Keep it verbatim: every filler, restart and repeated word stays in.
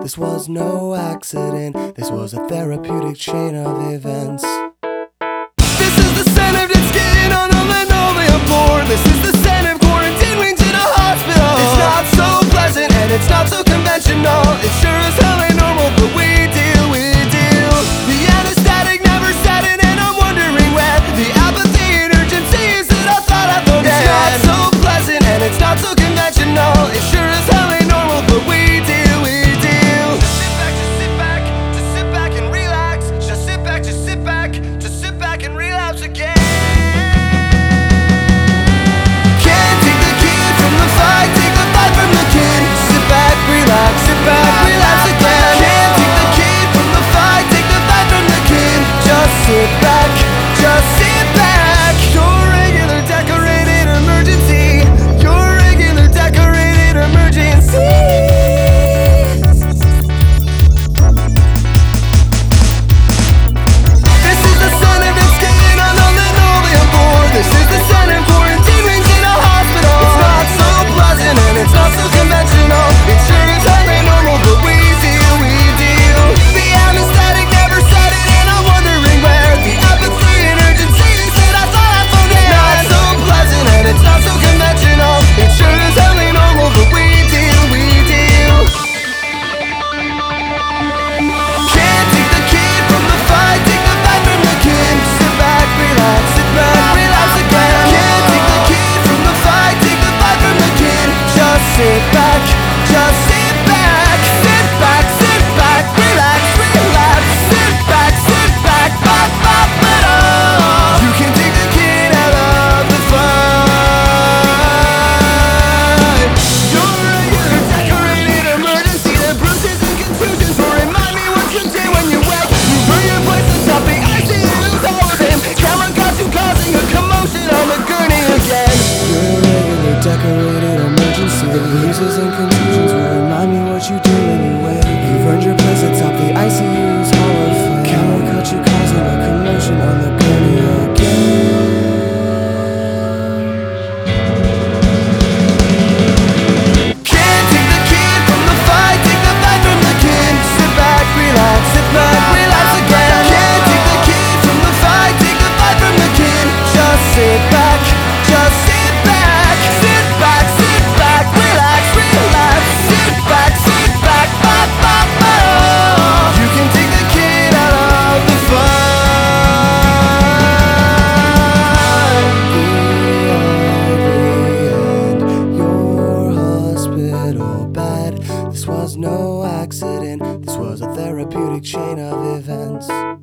This was no accident, this was a therapeutic chain of events. This is the scent of dead skin on a linoleum floor. This is the scent of quarantine wings in a hospital. It's not so pleasant and it's not so conventional. It sure as hell ain't normal, but we deal, we deal. The anesthetic never set in and I'm wondering when the apathy and urgency is that I thought I phoned in. It's not so pleasant and it's not so conventional. It sure as hell ain't normal, but we deal, we deal. Just sit back, just sit back, just sit back and relax. Just sit back, just sit back, just sit back and relapse again. Can't take the kid from the fight, take the fight from the kid. Sit back, relax, sit back, relapse again. Can't take the kid from the fight, take the fight from the kid. Just sit back, just sit back. Your regular decorated emergency. Your regular decorated emergency. This is the son of its skin on a linoleum floor. This is the son of quarantine rings in a hospital. It's not so pleasant and it's not so conventional. It sure is hardly normal, but we deal, we deal. The anesthetic never set it and I'm wondering where the apathy and urgency is that I thought I phoned in. It's not so pleasant and it's not so conventional. It sure is hardly normal, but we deal, we deal. Can't take the kid from the fight, take the fight from the kid. Sit back, relax, sit back, relapse again. Can't take the kid from the fight, take the fight from the kid. Just sit back, just sit back, sit back, sit back, relax, relapse. Sit back, sit back, ba ba ba da. You can take the kid out of the fight. Your regular decorated emergency. The bruises and contusions will remind me what you did when you wake. You burn your place atop the I C U's all of him. Camera got you causing a commotion on the gurney again. Your regular decorated emergency. The bruises and contusions will remind me what you did when you wake. You burned your place atop the I C U's hall of fame. Camera caught you causing a commotion on the gurney again. Can't take the kid from the fight, take the fight from the kid. Sit back, relax, sit back, relapse again. Can't take the kid from the fight, take the fight from the kid. Just sit back, just sit back, sit back, sit back, relax, relapse. Sit back, sit back, ba ba ba. You can take the kid out of the fight. The end, your hospital bed. This was no accident, this was a therapeutic chain of events.